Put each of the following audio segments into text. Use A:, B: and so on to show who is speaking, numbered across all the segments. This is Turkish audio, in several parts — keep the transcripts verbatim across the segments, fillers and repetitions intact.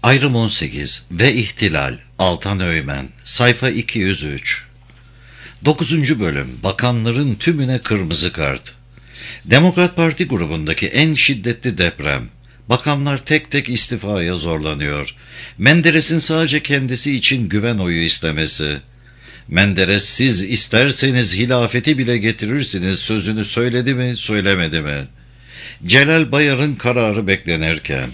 A: Ayrım on sekiz ve İhtilal Altan Öğmen sayfa iki yüz üç. dokuzuncu bölüm Bakanların tümüne kırmızı kart. Demokrat Parti grubundaki en şiddetli deprem. Bakanlar tek tek istifaya zorlanıyor. Menderes'in sadece kendisi için güven oyu istemesi. Menderes siz isterseniz hilafeti bile getirirsiniz sözünü söyledi mi söylemedi mi? Celal Bayar'ın kararı beklenirken.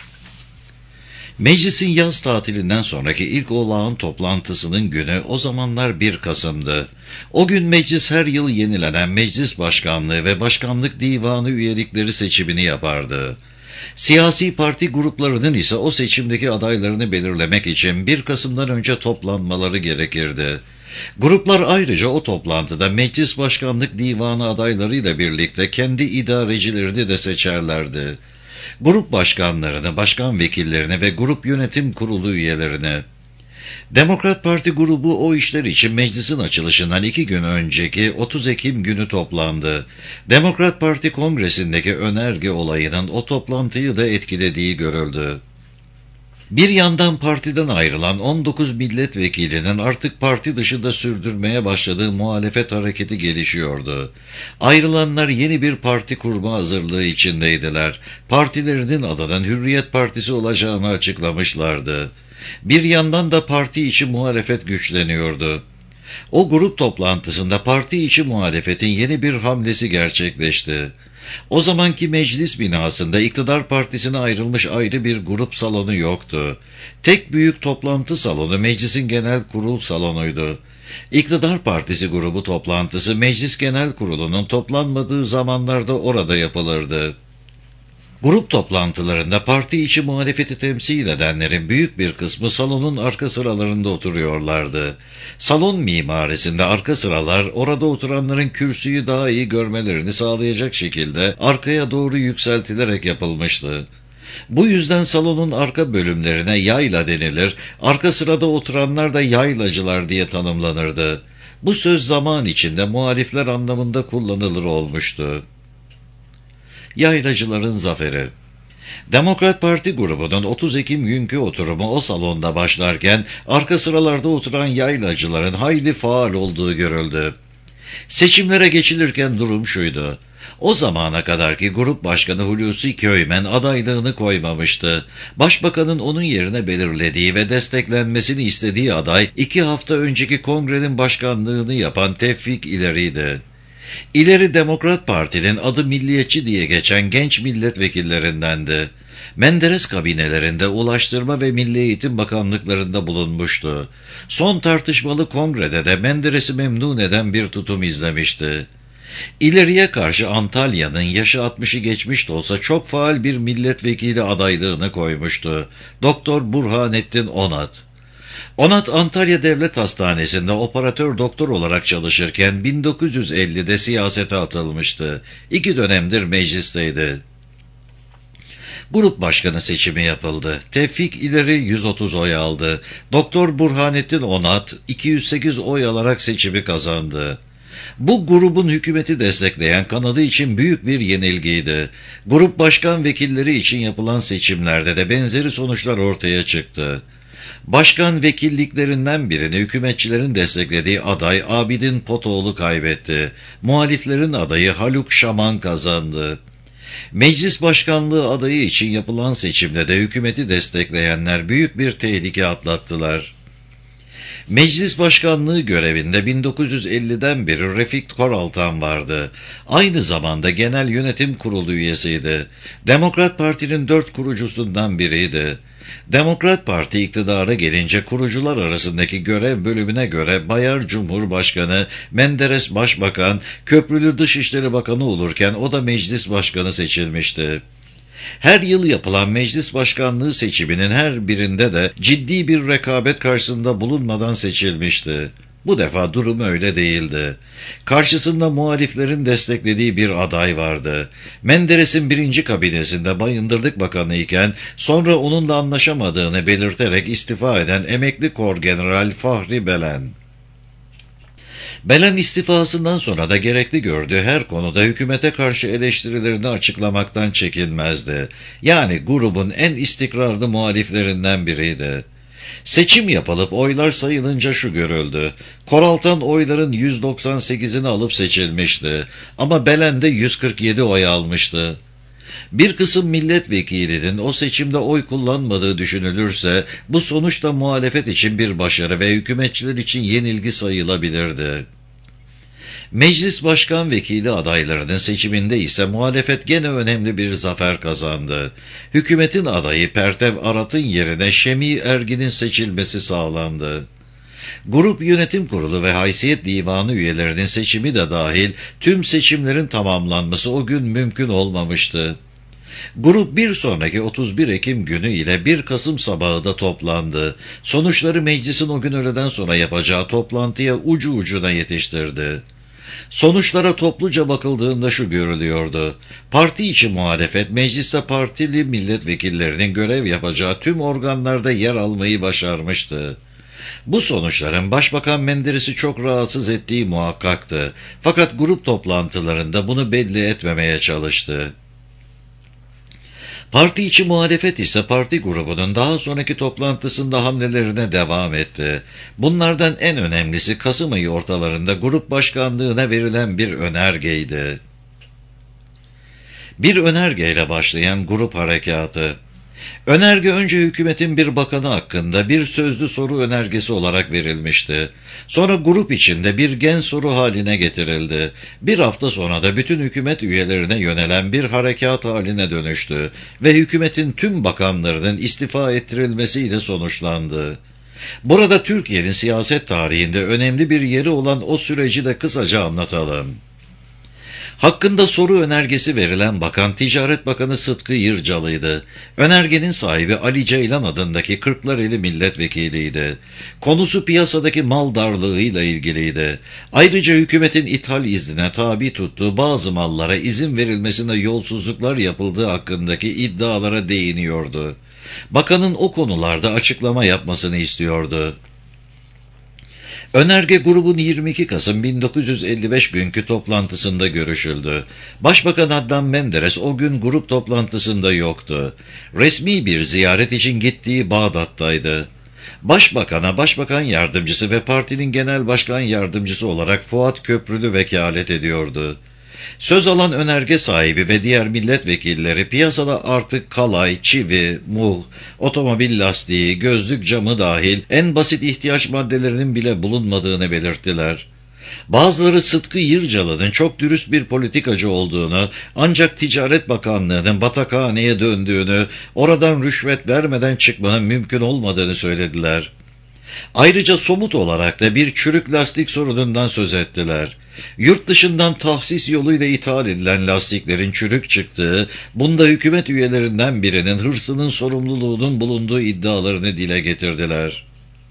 A: Meclisin yaz tatilinden sonraki ilk olağan toplantısının günü o zamanlar bir Kasım'dı. O gün meclis her yıl yenilenen meclis başkanlığı ve başkanlık divanı üyelikleri seçimini yapardı. Siyasi parti gruplarının ise o seçimdeki adaylarını belirlemek için bir Kasım'dan önce toplanmaları gerekirdi. Gruplar ayrıca o toplantıda meclis başkanlık divanı adaylarıyla birlikte kendi idarecilerini de seçerlerdi. Grup başkanlarını, başkan vekillerini ve grup yönetim kurulu üyelerini. Demokrat Parti grubu o işler için meclisin açılışından iki gün önceki otuz Ekim günü toplandı. Demokrat Parti kongresindeki önerge olayının o toplantıyı da etkilediği görüldü. Bir yandan partiden ayrılan on dokuz milletvekilinin artık parti dışında sürdürmeye başladığı muhalefet hareketi gelişiyordu. Ayrılanlar yeni bir parti kurma hazırlığı içindeydiler. Partilerinin adının Hürriyet Partisi olacağını açıklamışlardı. Bir yandan da parti içi muhalefet güçleniyordu. O grup toplantısında parti içi muhalefetin yeni bir hamlesi gerçekleşti. O zamanki meclis binasında iktidar partisine ayrılmış ayrı bir grup salonu yoktu. Tek büyük toplantı salonu meclisin genel kurul salonuydu. İktidar partisi grubu toplantısı meclis genel kurulunun toplanmadığı zamanlarda orada yapılırdı. Grup toplantılarında parti içi muhalefeti temsil edenlerin büyük bir kısmı salonun arka sıralarında oturuyorlardı. Salon mimarisinde arka sıralar orada oturanların kürsüyü daha iyi görmelerini sağlayacak şekilde arkaya doğru yükseltilerek yapılmıştı. Bu yüzden salonun arka bölümlerine yayla denilir, arka sırada oturanlar da yaylacılar diye tanımlanırdı. Bu söz zaman içinde muhalifler anlamında kullanılır olmuştu. Yaylacıların zaferi. Demokrat Parti grubunun otuz Ekim günkü oturumu o salonda başlarken arka sıralarda oturan yaylacıların hayli faal olduğu görüldü. Seçimlere geçilirken durum şuydu. O zamana kadarki grup başkanı Hulusi Köymen adaylığını koymamıştı. Başbakanın onun yerine belirlediği ve desteklenmesini istediği aday iki hafta önceki kongrenin başkanlığını yapan Tevfik İleri'ydi. İleri Demokrat Parti'nin adı Milliyetçi diye geçen genç milletvekillerindendi. Menderes kabinelerinde Ulaştırma ve Milli Eğitim Bakanlıklarında bulunmuştu. Son tartışmalı kongrede de Menderes'i memnun eden bir tutum izlemişti. İleriye karşı Antalya'nın yaşı altmışı geçmiş de olsa çok faal bir milletvekili adaylığını koymuştu. Doktor Burhanettin Onat. Onat Antalya Devlet Hastanesi'nde operatör doktor olarak çalışırken bin dokuz yüz ellide siyasete atılmıştı. İki dönemdir meclisteydi. Grup başkanı seçimi yapıldı. Tevfik İleri yüz otuz oy aldı. Doktor Burhanettin Onat iki yüz sekiz oy alarak seçimi kazandı. Bu grubun hükümeti destekleyen kanadı için büyük bir yenilgiydi. Grup başkan vekilleri için yapılan seçimlerde de benzeri sonuçlar ortaya çıktı. Başkan vekilliklerinden birini hükümetçilerin desteklediği aday Abidin Potoğlu kaybetti. Muhaliflerin adayı Haluk Şaman kazandı. Meclis başkanlığı adayı için yapılan seçimde de hükümeti destekleyenler büyük bir tehlike atlattılar. Meclis başkanlığı görevinde bin dokuz yüz elliden beri Refik Koraltan vardı. Aynı zamanda genel yönetim kurulu üyesiydi. Demokrat Parti'nin dört kurucusundan biriydi. Demokrat Parti iktidara gelince kurucular arasındaki görev bölümüne göre Bayar Cumhurbaşkanı, Menderes Başbakan, Köprülü Dışişleri Bakanı olurken o da meclis başkanı seçilmişti. Her yıl yapılan meclis başkanlığı seçiminin her birinde de ciddi bir rekabet karşısında bulunmadan seçilmişti. Bu defa durum öyle değildi. Karşısında muhaliflerin desteklediği bir aday vardı. Menderes'in birinci kabinesinde Bayındırlık Bakanı iken sonra onunla anlaşamadığını belirterek istifa eden emekli Korgeneral Fahri Belen. Belen istifasından sonra da gerekli gördüğü her konuda hükümete karşı eleştirilerini açıklamaktan çekinmezdi. Yani grubun en istikrarlı muhaliflerinden biriydi. Seçim yapılıp oylar sayılınca şu görüldü: Koraltan oyların yüz doksan sekizini alıp seçilmişti ama Belen de yüz kırk yedi oy almıştı. Bir kısım milletvekilinin o seçimde oy kullanmadığı düşünülürse bu sonuç da muhalefet için bir başarı ve hükümetçiler için yenilgi sayılabilirdi. Meclis başkan vekili adaylarının seçiminde ise muhalefet gene önemli bir zafer kazandı. Hükümetin adayı Pertev Arat'ın yerine Şemi Ergin'in seçilmesi sağlandı. Grup Yönetim Kurulu ve Haysiyet Divanı üyelerinin seçimi de dahil tüm seçimlerin tamamlanması o gün mümkün olmamıştı. Grup bir sonraki otuz bir Ekim günü ile bir Kasım sabahı da toplandı. Sonuçları meclisin o gün öğleden sonra yapacağı toplantıya ucu ucuna yetiştirdi. Sonuçlara topluca bakıldığında şu görülüyordu: parti içi muhalefet mecliste partili milletvekillerinin görev yapacağı tüm organlarda yer almayı başarmıştı. Bu sonuçların Başbakan Menderes'i çok rahatsız ettiği muhakkaktı. Fakat grup toplantılarında bunu belli etmemeye çalıştı. Parti içi muhalefet ise parti grubunun daha sonraki toplantısında hamlelerine devam etti. Bunlardan en önemlisi Kasım ayı ortalarında grup başkanlığına verilen bir önergeydi. Bir önergeyle başlayan grup harekatı. Önerge önce hükümetin bir bakanı hakkında bir sözlü soru önergesi olarak verilmişti. Sonra grup içinde bir gen soru haline getirildi. Bir hafta sonra da bütün hükümet üyelerine yönelen bir harekat haline dönüştü ve hükümetin tüm bakanlarının istifa ettirilmesiyle sonuçlandı. Burada Türkiye'nin siyaset tarihinde önemli bir yeri olan o süreci de kısaca anlatalım. Hakkında soru önergesi verilen bakan Ticaret Bakanı Sıtkı Yırcalı'ydı. Önergenin sahibi Ali Ceylan adındaki Kırklareli milletvekiliydi. Konusu piyasadaki mal darlığıyla ilgiliydi. Ayrıca hükümetin ithal iznine tabi tuttuğu bazı mallara izin verilmesinde yolsuzluklar yapıldığı hakkındaki iddialara değiniyordu. Bakanın o konularda açıklama yapmasını istiyordu. Önerge grubun yirmi iki Kasım bin dokuz yüz elli beş günkü toplantısında görüşüldü. Başbakan Adnan Menderes o gün grup toplantısında yoktu. Resmi bir ziyaret için gittiği Bağdat'taydı. Başbakana başbakan yardımcısı ve partinin genel başkan yardımcısı olarak Fuat Köprülü vekalet ediyordu. Söz alan önerge sahibi ve diğer milletvekilleri piyasada artık kalay, çivi, muh, otomobil lastiği, gözlük camı dahil en basit ihtiyaç maddelerinin bile bulunmadığını belirttiler. Bazıları Sıtkı Yırcalı'nın çok dürüst bir politikacı olduğunu, ancak Ticaret Bakanlığı'nın batakhaneye döndüğünü, oradan rüşvet vermeden çıkmanın mümkün olmadığını söylediler. Ayrıca somut olarak da bir çürük lastik sorunundan söz ettiler. Yurt dışından tahsis yoluyla ithal edilen lastiklerin çürük çıktığı, bunda hükümet üyelerinden birinin hırsının sorumluluğunun bulunduğu iddialarını dile getirdiler.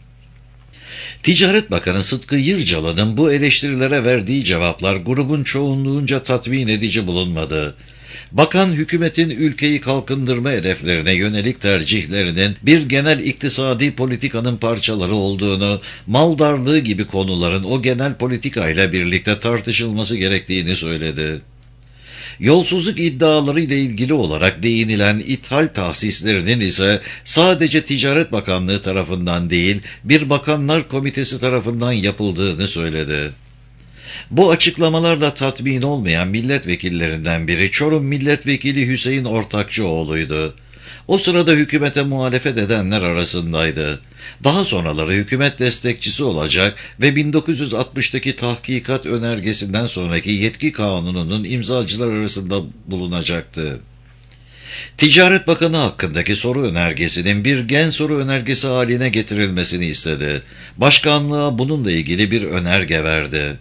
A: Ticaret Bakanı Sıtkı Yırcalı'nın bu eleştirilere verdiği cevaplar grubun çoğunluğunca tatmin edici bulunmadı. Bakan, hükümetin ülkeyi kalkındırma hedeflerine yönelik tercihlerinin bir genel iktisadi politikanın parçaları olduğunu, mal darlığı gibi konuların o genel politikayla birlikte tartışılması gerektiğini söyledi. Yolsuzluk iddiaları ile ilgili olarak değinilen ithal tahsislerinin ise sadece Ticaret Bakanlığı tarafından değil, bir bakanlar komitesi tarafından yapıldığını söyledi. Bu açıklamalarla tatmin olmayan milletvekillerinden biri Çorum Milletvekili Hüseyin Ortakçıoğlu'ydu. O sırada hükümete muhalefet edenler arasındaydı. Daha sonraları hükümet destekçisi olacak ve bin dokuz yüz altmıştaki tahkikat önergesinden sonraki yetki kanununun imzacılar arasında bulunacaktı. Ticaret Bakanı hakkındaki soru önergesinin bir gen soru önergesi haline getirilmesini istedi. Başkanlığa bununla ilgili bir önerge verdi.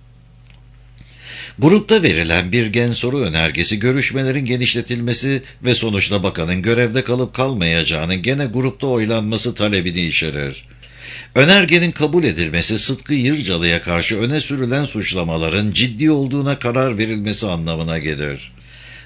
A: Grupta verilen bir gen soru önergesi görüşmelerin genişletilmesi ve sonuçta bakanın görevde kalıp kalmayacağının gene grupta oylanması talebini içerir. Önergenin kabul edilmesi Sıtkı Yırcalı'ya karşı öne sürülen suçlamaların ciddi olduğuna karar verilmesi anlamına gelir.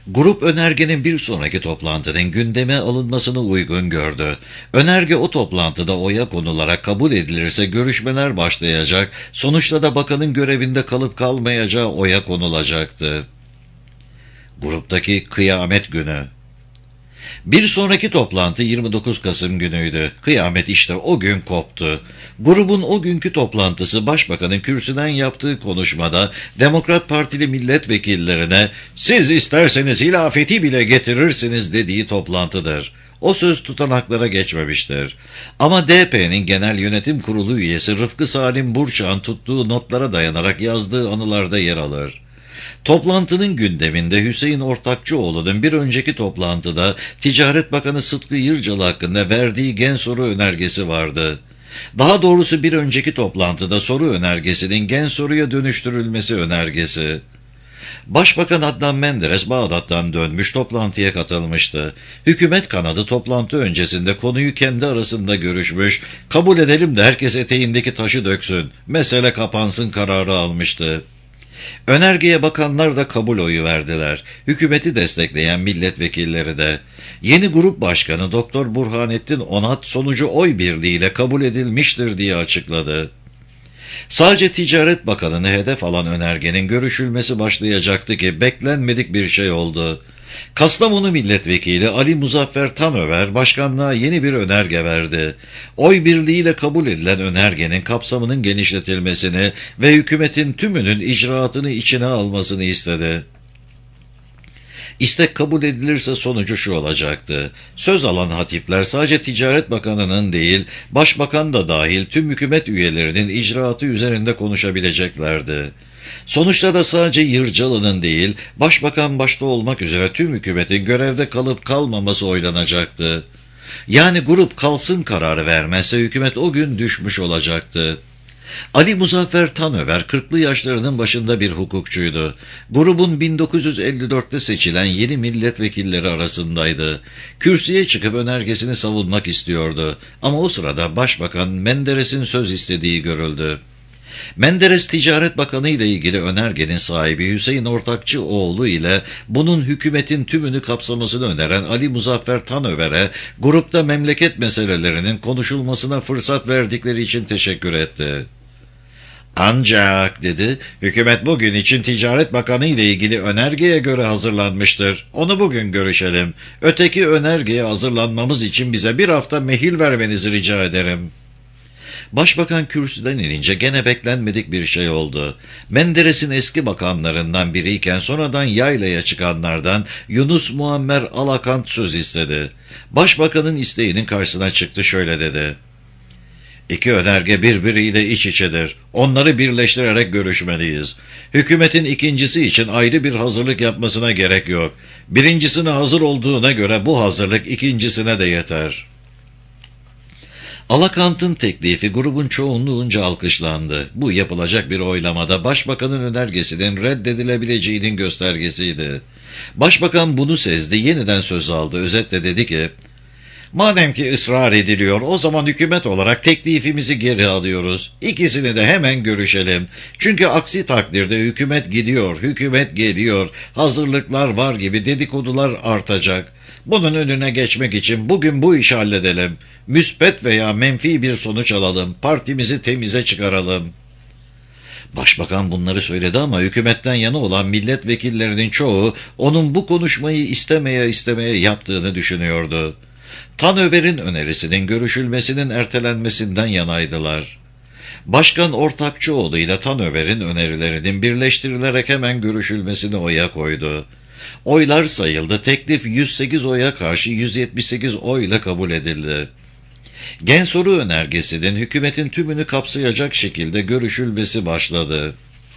A: Grup önergenin bir sonraki toplantının gündeme alınmasını uygun gördü. Önerge o toplantıda oya konularak kabul edilirse görüşmeler başlayacak, sonuçta da bakanın görevinde kalıp kalmayacağı oya konulacaktı. Gruptaki kıyamet günü. Bir sonraki toplantı yirmi dokuz Kasım günüydü. Kıyamet işte o gün koptu. Grubun o günkü toplantısı başbakanın kürsüden yaptığı konuşmada Demokrat Partili milletvekillerine "Siz isterseniz hilafeti bile getirirsiniz" dediği toplantıdır. O söz tutanaklara geçmemiştir. Ama D P'nin Genel Yönetim Kurulu üyesi Rıfkı Salim Burçak'ın tuttuğu notlara dayanarak yazdığı anılarda yer alır. Toplantının gündeminde Hüseyin Ortakçıoğlu'nun bir önceki toplantıda Ticaret Bakanı Sıtkı Yırcalı hakkında verdiği gen soru önergesi vardı. Daha doğrusu bir önceki toplantıda soru önergesinin gen soruya dönüştürülmesi önergesi. Başbakan Adnan Menderes Bağdat'tan dönmüş, toplantıya katılmıştı. Hükümet kanadı toplantı öncesinde konuyu kendi arasında görüşmüş, kabul edelim de herkes eteğindeki taşı döksün, mesele kapansın kararı almıştı. Önergeye bakanlar da kabul oyu verdiler. Hükümeti destekleyen milletvekilleri de. Yeni grup başkanı Doktor Burhanettin Onat sonucu oy birliğiyle kabul edilmiştir diye açıkladı. Sadece Ticaret Bakanı'nı hedef alan önergenin görüşülmesi başlayacaktı ki beklenmedik bir şey oldu. Kastamonu Milletvekili Ali Muzaffer Tanöver başkanlığa yeni bir önerge verdi. Oy birliğiyle kabul edilen önergenin kapsamının genişletilmesini ve hükümetin tümünün icraatını içine almasını istedi. İstek kabul edilirse sonucu şu olacaktı. Söz alan hatipler sadece Ticaret Bakanı'nın değil, Başbakan da dahil tüm hükümet üyelerinin icraatı üzerinde konuşabileceklerdi. Sonuçta da sadece Yırcalı'nın değil, Başbakan başta olmak üzere tüm hükümetin görevde kalıp kalmaması oylanacaktı. Yani grup kalsın kararı vermezse hükümet o gün düşmüş olacaktı. Ali Muzaffer Tanöver kırklı yaşlarının başında bir hukukçuydu. Grubun bin dokuz yüz elli dörtte seçilen yeni milletvekilleri arasındaydı. Kürsüye çıkıp önergesini savunmak istiyordu. Ama o sırada Başbakan Menderes'in söz istediği görüldü. Menderes Ticaret Bakanı ile ilgili önergenin sahibi Hüseyin Ortakçıoğlu ile bunun hükümetin tümünü kapsamasını öneren Ali Muzaffer Tanöver'e grupta memleket meselelerinin konuşulmasına fırsat verdikleri için teşekkür etti. "Ancak" dedi, "hükümet bugün için Ticaret Bakanı ile ilgili önergeye göre hazırlanmıştır. Onu bugün görüşelim. Öteki önergeye hazırlanmamız için bize bir hafta mehil vermenizi rica ederim." Başbakan kürsüden inince gene beklenmedik bir şey oldu. Menderes'in eski bakanlarından biriyken sonradan yaylaya çıkanlardan Yunus Muammer Alakant söz istedi. Başbakanın isteğinin karşısına çıktı, şöyle dedi: "İki önerge birbiriyle iç içedir. Onları birleştirerek görüşmeliyiz. Hükümetin ikincisi için ayrı bir hazırlık yapmasına gerek yok. Birincisine hazır olduğuna göre bu hazırlık ikincisine de yeter." Alakant'ın teklifi grubun çoğunluğunca alkışlandı. Bu yapılacak bir oylamada Başbakanın önergesinin reddedilebileceğinin göstergesiydi. Başbakan bunu sezdi, yeniden söz aldı. Özetle dedi ki, "Madem ki ısrar ediliyor, o zaman hükümet olarak teklifimizi geri alıyoruz. İkisini de hemen görüşelim. Çünkü aksi takdirde hükümet gidiyor, hükümet geliyor, hazırlıklar var gibi dedikodular artacak. Bunun önüne geçmek için bugün bu işi halledelim. Müspet veya menfi bir sonuç alalım. Partimizi temize çıkaralım." Başbakan bunları söyledi ama hükümetten yana olan milletvekillerinin çoğu onun bu konuşmayı istemeye istemeye yaptığını düşünüyordu. Tanöver'in önerisinin görüşülmesinin ertelenmesinden yanaydılar. Başkan Ortakçıoğlu ile Tanöver'in önerilerinin birleştirilerek hemen görüşülmesini oya koydu. Oylar sayıldı. Teklif yüz sekiz oya karşı yüz yetmiş sekiz oyla kabul edildi. Gen soru önergesinin hükümetin tümünü kapsayacak şekilde görüşülmesi başladı.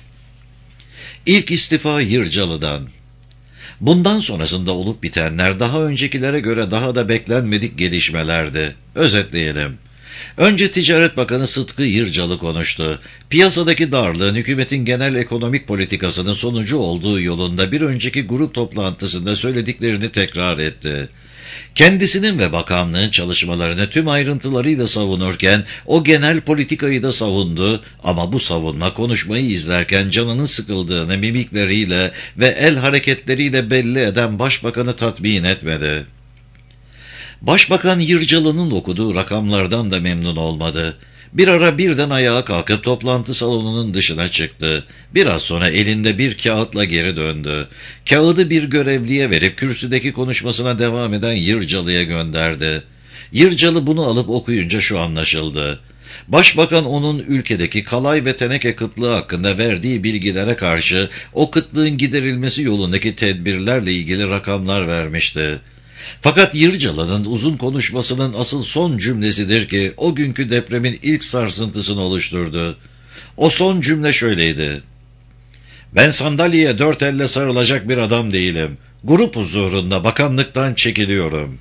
A: İlk istifa Yırcalı'dan. Bundan sonrasında olup bitenler daha öncekilere göre daha da beklenmedik gelişmelerdi. Özetleyelim. Önce Ticaret Bakanı Sıtkı Yırcalı konuştu. Piyasadaki darlığın hükümetin genel ekonomik politikasının sonucu olduğu yolunda bir önceki grup toplantısında söylediklerini tekrar etti. Kendisinin ve bakanlığın çalışmalarını tüm ayrıntılarıyla savunurken o genel politikayı da savundu ama bu savunma konuşmayı izlerken canının sıkıldığını mimikleriyle ve el hareketleriyle belli eden başbakanı tatmin etmedi. Başbakan Yırcalı'nın okuduğu rakamlardan da memnun olmadı. Bir ara birden ayağa kalkıp toplantı salonunun dışına çıktı. Biraz sonra elinde bir kağıtla geri döndü. Kağıdı bir görevliye verip kürsüdeki konuşmasına devam eden Yırcalı'ya gönderdi. Yırcalı bunu alıp okuyunca şu anlaşıldı. Başbakan onun ülkedeki kalay ve teneke kıtlığı hakkında verdiği bilgilere karşı o kıtlığın giderilmesi yolundaki tedbirlerle ilgili rakamlar vermişti. Fakat Yırcalı'nın uzun konuşmasının asıl son cümlesidir ki o günkü depremin ilk sarsıntısını oluşturdu. O son cümle şöyleydi: "Ben sandalyeye dört elle sarılacak bir adam değilim. Grup huzurunda bakanlıktan çekiliyorum."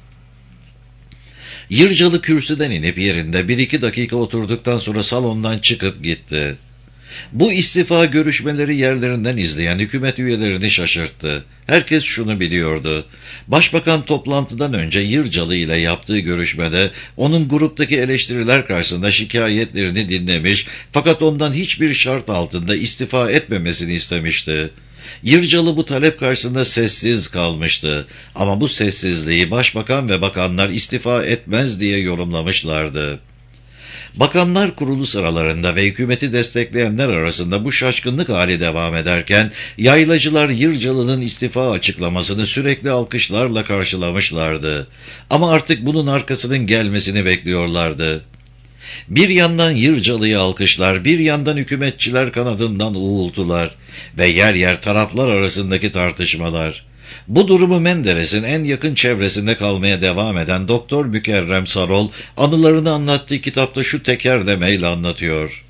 A: Yırcalı kürsüden inip yerinde bir iki dakika oturduktan sonra salondan çıkıp gitti. Bu istifa görüşmeleri yerlerinden izleyen hükümet üyelerini şaşırttı. Herkes şunu biliyordu: Başbakan toplantıdan önce Yırcalı ile yaptığı görüşmede onun gruptaki eleştiriler karşısında şikayetlerini dinlemiş fakat ondan hiçbir şart altında istifa etmemesini istemişti. Yırcalı bu talep karşısında sessiz kalmıştı ama bu sessizliği başbakan ve bakanlar istifa etmez diye yorumlamışlardı. Bakanlar Kurulu sıralarında ve hükümeti destekleyenler arasında bu şaşkınlık hali devam ederken yaylacılar Yırcalı'nın istifa açıklamasını sürekli alkışlarla karşılamışlardı. Ama artık bunun arkasının gelmesini bekliyorlardı. Bir yandan Yırcalı'yı alkışlar, bir yandan hükümetçiler kanadından uğultular ve yer yer taraflar arasındaki tartışmalar. Bu durumu Menderes'in en yakın çevresinde kalmaya devam eden Doktor Mükerrem Sarol anılarını anlattığı kitapta şu tekerlemeyle anlatıyor: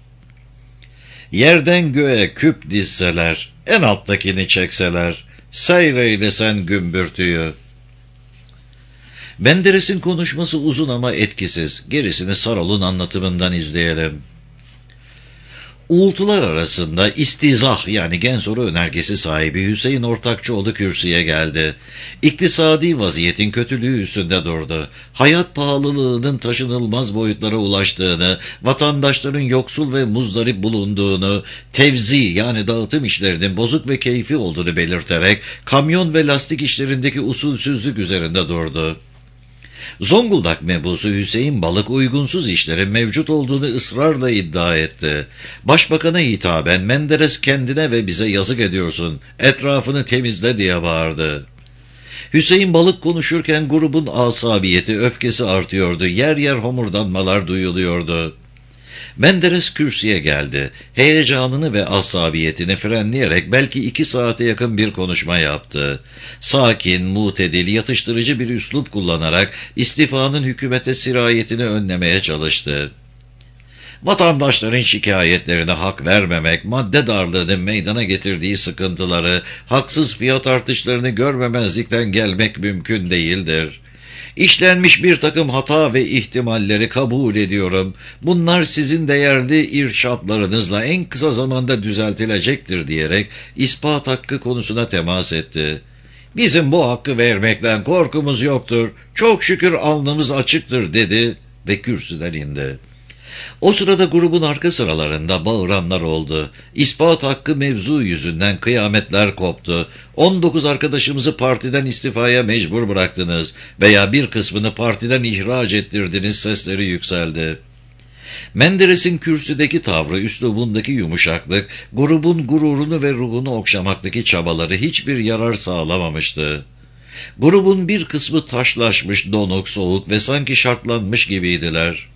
A: "Yerden göğe küp dizseler, en alttakini çekseler, seyreylesen gümbürtüyü." Menderes'in konuşması uzun ama etkisiz. Gerisini Sarol'un anlatımından izleyelim. Uğultular arasında istizah yani gen soru önergesi sahibi Hüseyin Ortakçıoğlu kürsüye geldi. İktisadi vaziyetin kötülüğü üstünde durdu. Hayat pahalılığının taşınılmaz boyutlara ulaştığını, vatandaşların yoksul ve muzdarip bulunduğunu, tevzi yani dağıtım işlerinin bozuk ve keyfi olduğunu belirterek kamyon ve lastik işlerindeki usulsüzlük üzerinde durdu. Zonguldak mebusu Hüseyin Balık uygunsuz işlerin mevcut olduğunu ısrarla iddia etti. Başbakana hitaben Menderes kendine ve bize yazık ediyorsun, etrafını temizle diye bağırdı. Hüseyin Balık konuşurken grubun asabiyeti, öfkesi artıyordu, yer yer homurdanmalar duyuluyordu. Menderes kürsüye geldi. Heyecanını ve asabiyetini frenleyerek belki iki saate yakın bir konuşma yaptı. Sakin, mutedil, yatıştırıcı bir üslup kullanarak istifanın hükümete sirayetini önlemeye çalıştı. Vatandaşların şikayetlerine hak vermemek, madde darlığının meydana getirdiği sıkıntıları, haksız fiyat artışlarını görmemezlikten gelmek mümkün değildir. İşlenmiş bir takım hata ve ihtimalleri kabul ediyorum. Bunlar sizin değerli irşatlarınızla en kısa zamanda düzeltilecektir diyerek ispat hakkı konusuna temas etti. Bizim bu hakkı vermekten korkumuz yoktur. Çok şükür alnımız açıktır dedi ve kürsüden indi. O sırada grubun arka sıralarında bağıranlar oldu. İspat hakkı mevzu yüzünden kıyametler koptu. on dokuz arkadaşımızı partiden istifaya mecbur bıraktınız veya bir kısmını partiden ihraç ettirdiniz sesleri yükseldi. Menderes'in kürsüdeki tavrı, üslubundaki yumuşaklık, grubun gururunu ve ruhunu okşamaktaki çabaları hiçbir yarar sağlamamıştı. Grubun bir kısmı taşlaşmış, donuk, soğuk ve sanki şartlanmış gibiydiler.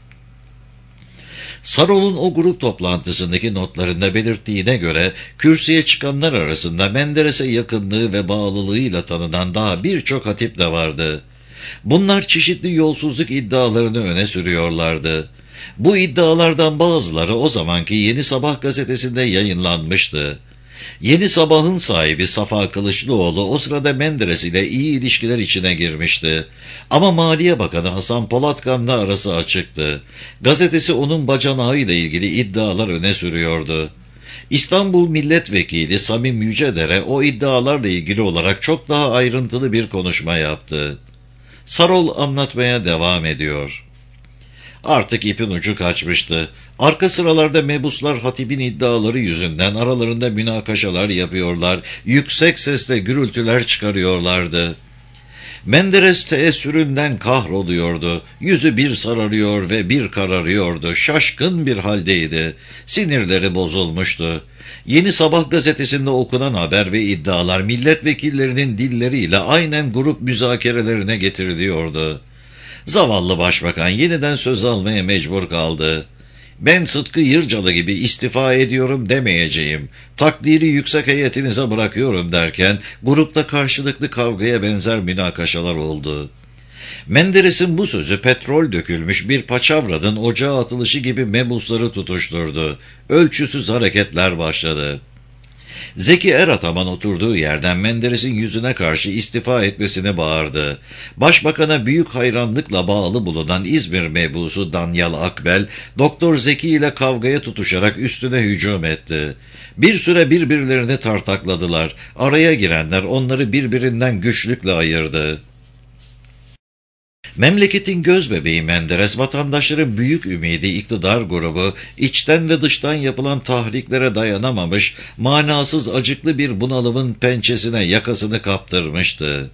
A: Sarol'un o grup toplantısındaki notlarında belirttiğine göre kürsüye çıkanlar arasında Menderes'e yakınlığı ve bağlılığıyla tanınan daha birçok hatip de vardı. Bunlar çeşitli yolsuzluk iddialarını öne sürüyorlardı. Bu iddialardan bazıları o zamanki Yeni Sabah gazetesinde yayınlanmıştı. Yeni Sabah'ın sahibi Safa Kılıçlıoğlu o sırada Menderes ile iyi ilişkiler içine girmişti. Ama Maliye Bakanı Hasan Polatkan'la arası açıktı. Gazetesi onun bacanağıyla ilgili iddialar öne sürüyordu. İstanbul Milletvekili Samim Yücedere o iddialarla ilgili olarak çok daha ayrıntılı bir konuşma yaptı. Sarol anlatmaya devam ediyor. Artık ipin ucu kaçmıştı. Arka sıralarda mebuslar hatibin iddiaları yüzünden aralarında münakaşalar yapıyorlar, yüksek sesle gürültüler çıkarıyorlardı. Menderes teessüründen kahroluyordu. Yüzü bir sararıyor ve bir kararıyordu. Şaşkın bir haldeydi. Sinirleri bozulmuştu. Yeni Sabah gazetesinde okunan haber ve iddialar milletvekillerinin dilleriyle aynen grup müzakerelerine getiriliyordu. Zavallı başbakan yeniden söz almaya mecbur kaldı. Ben Sıtkı Yırcalı gibi istifa ediyorum demeyeceğim, takdiri yüksek heyetinize bırakıyorum derken grupta karşılıklı kavgaya benzer münakaşalar oldu. Menderes'in bu sözü petrol dökülmüş bir paçavranın ocağa atılışı gibi mebusları tutuşturdu. Ölçüsüz hareketler başladı. Zeki Erataman oturduğu yerden Menderes'in yüzüne karşı istifa etmesini bağırdı. Başbakan'a büyük hayranlıkla bağlı bulunan İzmir mebusu Danyal Akbel, Doktor Zeki ile kavgaya tutuşarak üstüne hücum etti. Bir süre birbirlerini tartakladılar. Araya girenler onları birbirinden güçlükle ayırdı. Memleketin gözbebeği Menderes, vatandaşların büyük ümidi iktidar grubu, içten ve dıştan yapılan tahriklere dayanamamış, manasız acıklı bir bunalımın pençesine yakasını kaptırmıştı.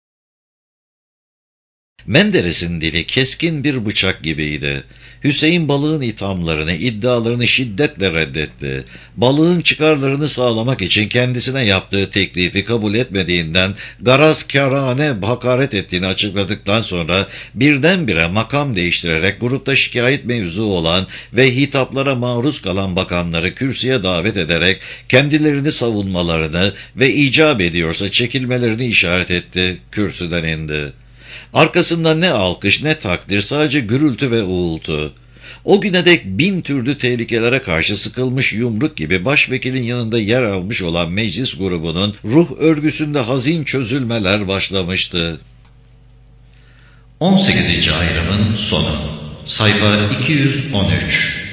A: Menderes'in dili keskin bir bıçak gibiydi. Hüseyin Balık'ın ithamlarını, iddialarını şiddetle reddetti. Balık'ın çıkarlarını sağlamak için kendisine yaptığı teklifi kabul etmediğinden garazkârane hakaret ettiğini açıkladıktan sonra birdenbire makam değiştirerek grupta şikayet mevzu olan ve hitaplara maruz kalan bakanları kürsüye davet ederek kendilerini savunmalarını ve icap ediyorsa çekilmelerini işaret etti, kürsüden indi. Arkasında ne alkış ne takdir, sadece gürültü ve uğultu. O güne dek bin türlü tehlikelere karşı sıkılmış yumruk gibi başvekilin yanında yer almış olan meclis grubunun ruh örgüsünde hazin çözülmeler başlamıştı. on sekizinci ayrımın sonu. Sayfa iki yüz on üç.